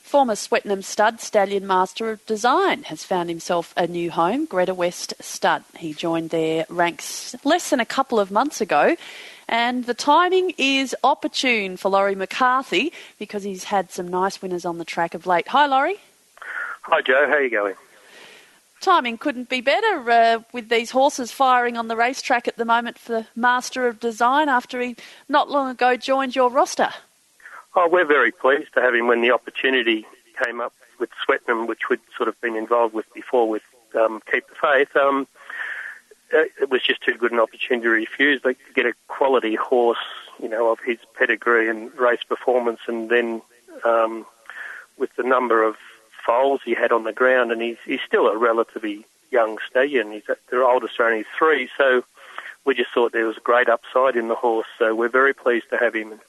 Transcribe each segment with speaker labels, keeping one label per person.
Speaker 1: Former Swettenham stud, Stallion Master of Design, has found himself a new home, Greta West Stud. He joined their ranks less than a couple of months ago, and the timing is opportune for Laurie McCarthy because he's had some nice winners on the track of late. Hi, Laurie.
Speaker 2: Hi, Joe. How are you going?
Speaker 1: Timing couldn't be better with these horses firing on the racetrack at the moment for Master of Design after he not long ago joined your roster.
Speaker 2: Oh, we're very pleased to have him when the opportunity came up with Swettenham, which we'd sort of been involved with before with Keep the Faith. It was just too good an opportunity to refuse. Like, to get a quality horse, of his pedigree and race performance, and then with the number of foals he had on the ground, and he's still a relatively young stallion. Their oldest are only 3, so we just thought there was a great upside in the horse, so we're very pleased to have him.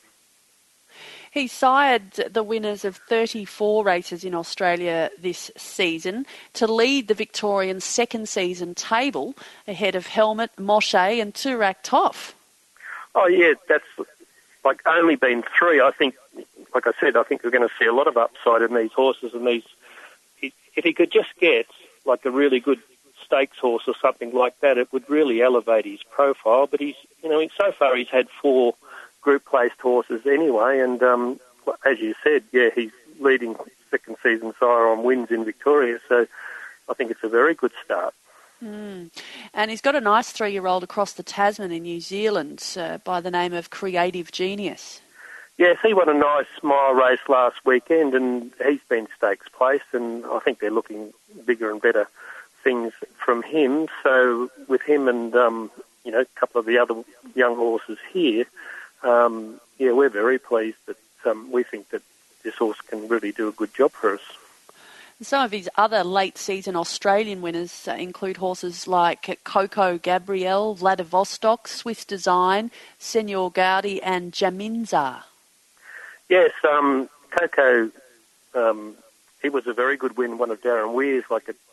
Speaker 1: He sired the winners of 34 races in Australia this season to lead the Victorian second season table ahead of Helmet, Moshe and Turak Toff.
Speaker 2: Oh, yeah, that's only been 3. I think, like I said, I think we're going to see a lot of upside in these horses, and if he could just get like a really good stakes horse or something like that, it would really elevate his profile. But so far he's had 4 group placed horses anyway, and as you said, yeah, he's leading second season sire on wins in Victoria, so I think it's a very good start.
Speaker 1: And he's got a nice 3-year-old across the Tasman in New Zealand by the name of Creative Genius.
Speaker 2: Yes, he won a nice mile race last weekend, and he's been stakes placed, and I think they're looking bigger and better things from him. So with him and a couple of the other young horses here, we're very pleased that we think that this horse can really do a good job for us.
Speaker 1: Some of his other late-season Australian winners include horses like Coco Gabrielle, Vladivostok, Swiss Design, Senor Gaudi and Jaminzar.
Speaker 2: Yes, Coco, it was a very good win, one of Darren Weir's,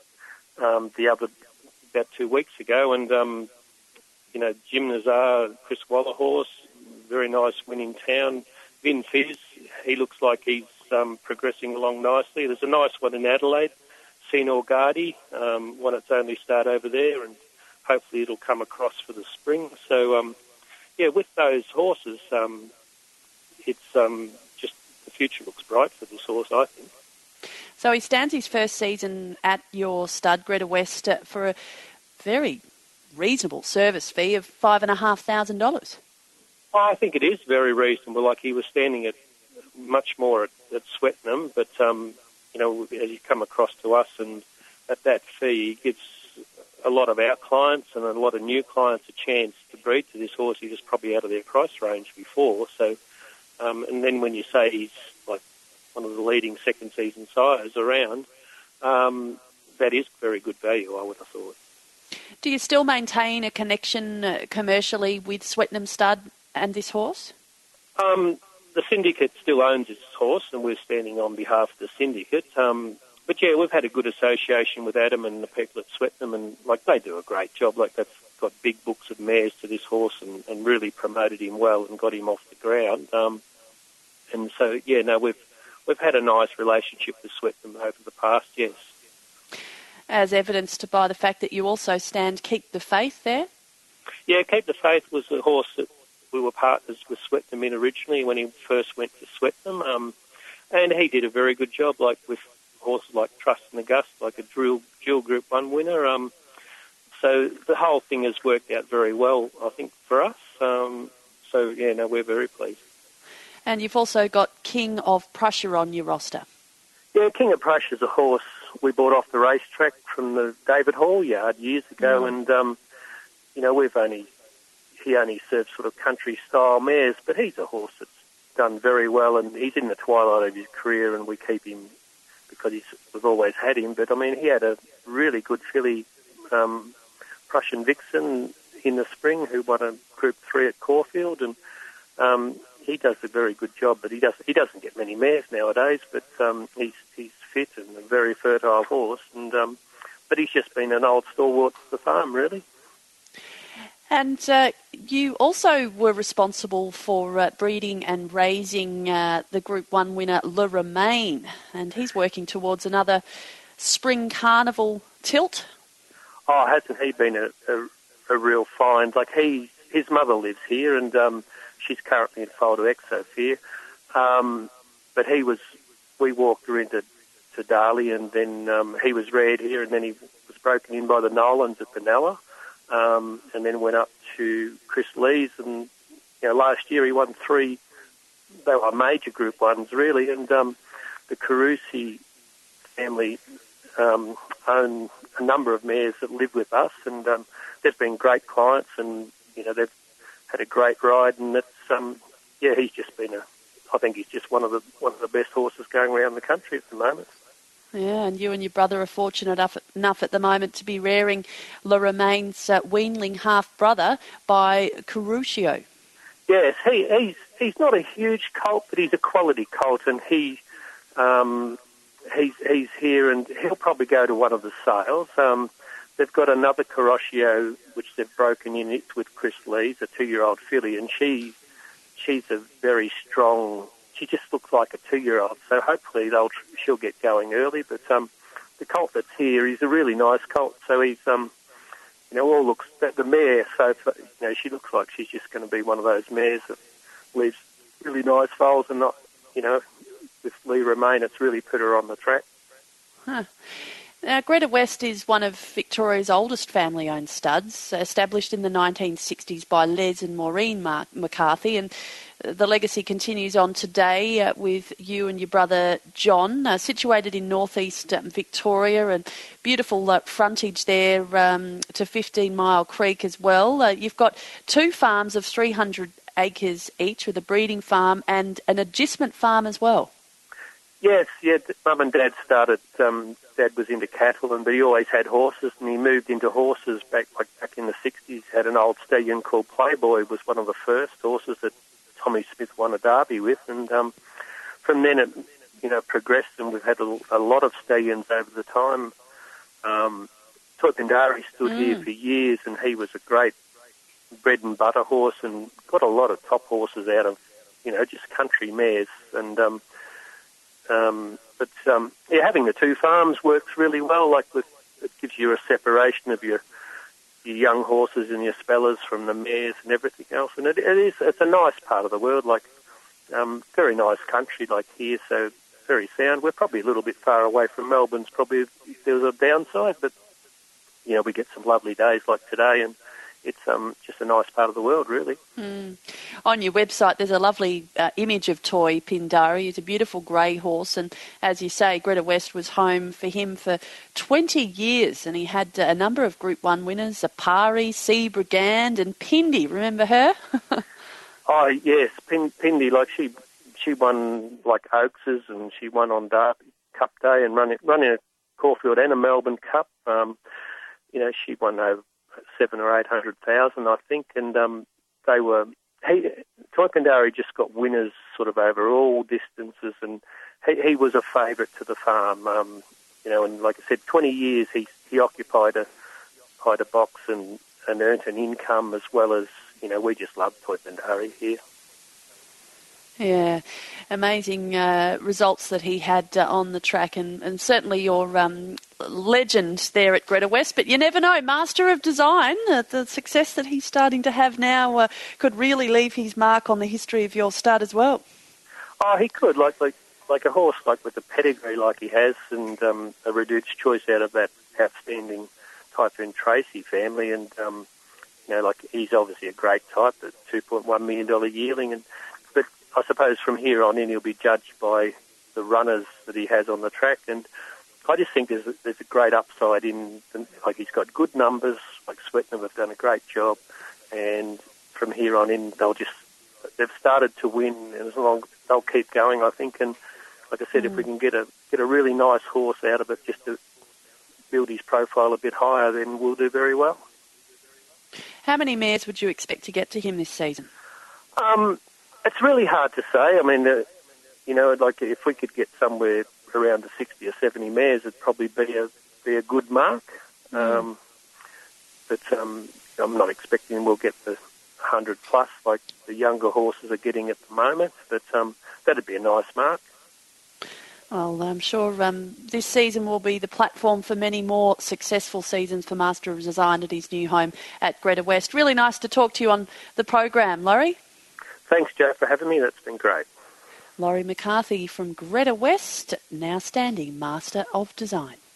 Speaker 2: about 2 weeks ago. And, Jim Nazar, Chris Waller horse, very nice win in town. Vin Fizz, he looks like he's progressing along nicely. There's a nice one in Adelaide, Senor Gaudi, won its only start over there, and hopefully it'll come across for the spring. So, with those horses, it's just the future looks bright for this horse, I think.
Speaker 1: So he stands his first season at your stud, Greta West, for a very reasonable service fee of $5,500.
Speaker 2: I think it is very reasonable. Like, he was standing at much more at Swettenham, but as you come across to us, and at that fee, he gives a lot of our clients and a lot of new clients a chance to breed to this horse. He was probably out of their price range before. So, and then when you say he's like one of the leading second season sires around, that is very good value, I would have thought.
Speaker 1: Do you still maintain a connection commercially with Swettenham Stud and this horse?
Speaker 2: The syndicate still owns this horse, and we're standing on behalf of the syndicate. But yeah, we've had a good association with Adam and the people at Swettenham, and they do a great job. They've got big books of mares to this horse, and really promoted him well and got him off the ground. And so we've had a nice relationship with Swettenham over the past, yes.
Speaker 1: As evidenced by the fact that you also stand Keep the Faith there?
Speaker 2: Yeah, Keep the Faith was the horse that we were partners with Swettenham in originally when he first went to Swettenham, and he did a very good job, with horses like Trust and August, like a dual Group 1 winner. So the whole thing has worked out very well, I think, for us. We're very pleased.
Speaker 1: And you've also got King of Prussia on your roster.
Speaker 2: Yeah, King of Prussia is a horse we bought off the racetrack from the David Hall yard years ago, and he only serves sort of country-style mares, but he's a horse that's done very well, and he's in the twilight of his career, and we keep him because we've always had him. But, he had a really good filly, Prussian Vixen, in the spring, who won a Group 3 at Caulfield, and he does a very good job, but he doesn't get many mares nowadays, but he's fit and a very fertile horse, and but he's just been an old stalwart to the farm, really.
Speaker 1: And you also were responsible for breeding and raising the Group 1 winner, Le Romain, and he's working towards another spring carnival tilt.
Speaker 2: Oh, hasn't he been a real find? Like his mother lives here, and she's currently in foal to Exo here. But we walked her into Darley, and then he was reared here, and then he was broken in by the Nolans at Benalla, and then went up to Chris Lee's, and last year he won 3. They were major Group 1s really, and the Carusi family own a number of mares that live with us, and they've been great clients, and they've had a great ride, and it's he's just been I think he's just one of the best horses going around the country at the moment.
Speaker 1: Yeah, and you and your brother are fortunate enough at the moment to be rearing Le Romain's weanling half-brother by Carusio.
Speaker 2: Yes, he's not a huge colt, but he's a quality colt, and he's here, and he'll probably go to one of the sales. They've got another Carusio, which they've broken in. It's with Chris Lee's, a 2-year-old filly, and she's a very strong. She just looks like a 2-year-old, so hopefully she'll get going early. But the colt that's here is a really nice colt, so he's all looks the mare. So she looks like she's just going to be one of those mares that leaves really nice foals, and not with Le Romain, it's really put her on the track.
Speaker 1: Huh. Now, Greta West is one of Victoria's oldest family-owned studs, established in the 1960s by Les and Maureen McCarthy, and the legacy continues on today with you and your brother John, situated in northeast Victoria, and beautiful frontage there to 15 Mile Creek as well. You've got 2 farms of 300 acres each, with a breeding farm and an agistment farm as well.
Speaker 2: Yes, Mum and Dad started. Dad was into cattle, but he always had horses, and he moved into horses back in the 60s. Had an old stallion called Playboy, was one of the first horses that Tommy Smith won a derby with, and from then it progressed, and we've had a lot of stallions over the time. Toy Pindari stood here for years, and he was a great bread and butter horse, and got a lot of top horses out of just country mares, and having the 2 farms works really well. Like it gives you a separation of your young horses and your spellers from the mares and everything else. And it's a nice part of the world, like very nice country like here, so very sound. We're probably a little bit far away from Melbourne's probably if there was a downside, but we get some lovely days like today, and it's just a nice part of the world, really. On
Speaker 1: your website, there's a lovely image of Toy Pindari. He's a beautiful grey horse, and as you say, Greta West was home for him for 20 years, and he had a number of Group 1 winners, Apari, Sea Brigand, and Pindy. Remember her?
Speaker 2: Oh, yes, Pindy. Like she won like Oakses, and she won on Derby Cup Day, and running a Caulfield and a Melbourne Cup. She won over 700,000 or 800,000, I think, and Toy Pindari just got winners sort of over all distances, and he was a favourite to the farm. And like I said, 20 years he occupied a box and earned an income, as well as we just love Toy Pindari here.
Speaker 1: Yeah, amazing results that he had on the track, and certainly your legend there at Greta West. But you never know, Master of Design, the success that he's starting to have now could really leave his mark on the history of your stud as well.
Speaker 2: Oh, he could, like a horse, like with a pedigree like he has, and a reduced choice out of that outstanding Typhoon Tracy family, and like he's obviously a great type, the $2.1 million yearling, but I suppose from here on in he'll be judged by the runners that he has on the track, and I just think there's a great upside in, like he's got good numbers, like Swettenham have done a great job, and from here on in they've started to win, and as long they'll keep going, I think, and like I said, if we can get a really nice horse out of it just to build his profile a bit higher, then we'll do very well.
Speaker 1: How many mares would you expect to get to him this season?
Speaker 2: It's really hard to say. I mean, like if we could get somewhere around the 60 or 70 mares, it'd probably be a good mark. But I'm not expecting we'll get the 100 plus like the younger horses are getting at the moment, but that'd be a nice mark.
Speaker 1: Well, I'm sure this season will be the platform for many more successful seasons for Master of Design at his new home at Greta West. Really nice to talk to you on the program, Laurie.
Speaker 2: Thanks, Joe, for having me. That's been great.
Speaker 1: Laurie McCarthy from Greta West, now standing Master of Design.